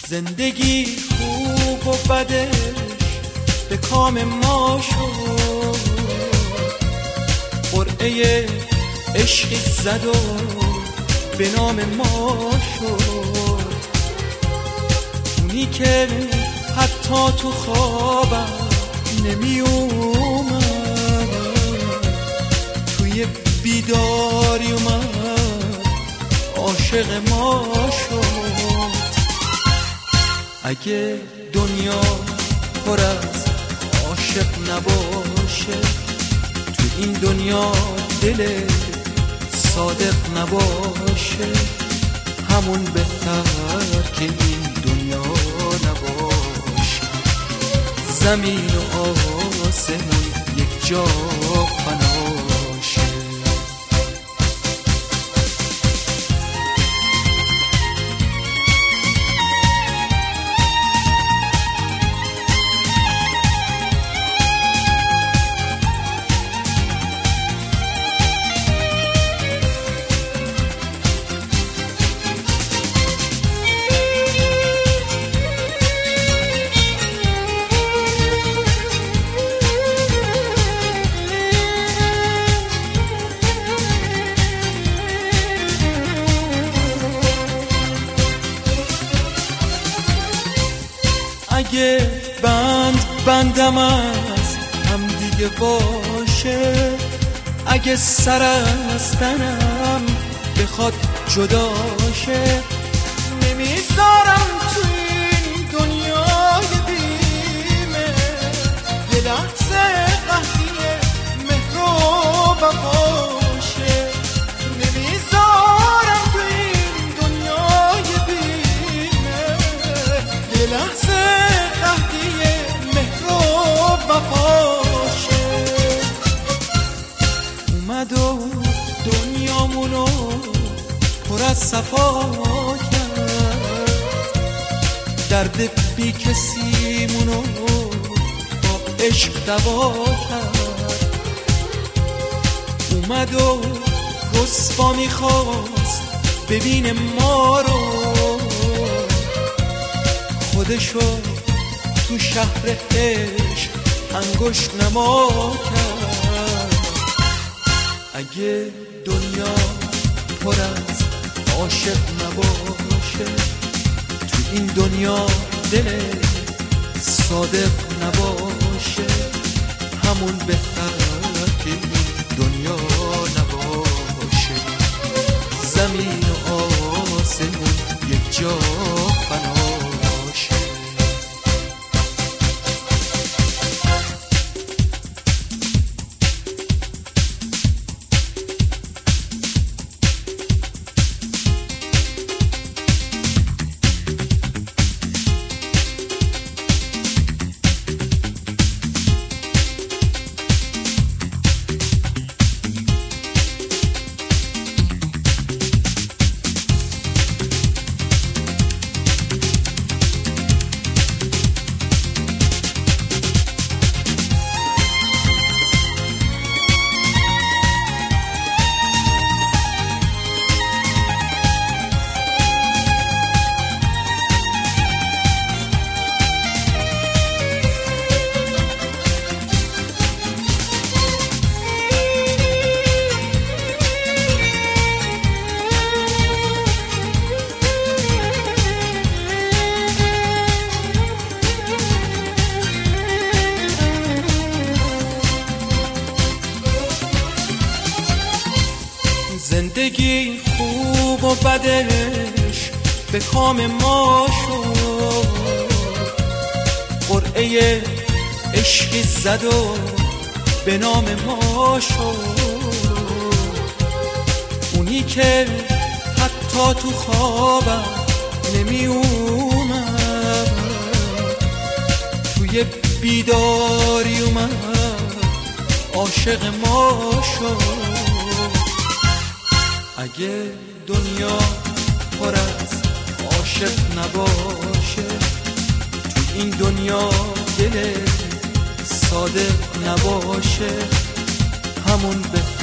زندگی خوب و بدش به کام ما شد، قرعه عشقی زد و به نام ما شد. اونی که حتی تو خوابم نمی اومد، توی بیداری اومد عاشق ما شد. اگه دنیا پر از عاشق نباشه، تو این دنیا دل صادق نباشه، همون بهتر که این دنیا نباشه. زمین و آسمون یک جا فناشه. اگه بندم از هم دیگه باشه، اگه سر از تنم بخواد جداشه، نمیذارم تو این دنیای بیمه یه لحظه قهدی مهر و وفاشه. نمیذارم تو این دنیای بیمه یه لحظه وفاشه. اومد و دنیامونو پر از صفا کرد، درد بی کسیمونو با عشق دوا کرد. اومد و رسوا میخواست ببین ما رو، خودشو تو شهر عشق انگشت نما کرد. اگه دنیا پر از عاشق نباشه، تو این دنیا دل صادق نباشه، همون بهتر که این دنیا نباشه. زمین و آسمون یک جا فناشه. زندگی خوب و بدش به کام ما شد، قرعه عشقی زد و به نام ما شد. اونی که حتی تو خوابم نمی اومد، توی بیداری اومد عاشق ما شد. اگه دنیا پر از عاشق نباشه، تو این دنیا دل صادق نباشه، همون به